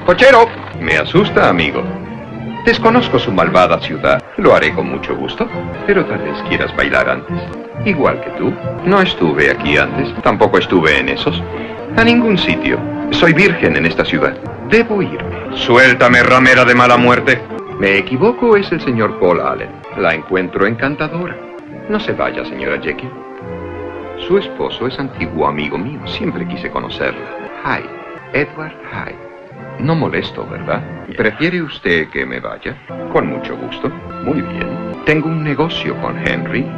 ¡Cochero! Me asusta, amigo. Desconozco su malvada ciudad. Lo haré con mucho gusto. Pero tal vez quieras bailar antes. Igual que tú. No estuve aquí antes. Tampoco estuve en esos. A ningún sitio. Soy virgen en esta ciudad. Debo irme. Suéltame, ramera de mala muerte. ¿Me equivoco? Es el señor Paul Allen. La encuentro encantadora. No se vaya, señora Jekyll. Su esposo es antiguo amigo mío. Siempre quise conocerla. Hyde. Edward Hyde. No molesto, ¿verdad? ¿Prefiere usted que me vaya? Con mucho gusto. Muy bien. Tengo un negocio con Henry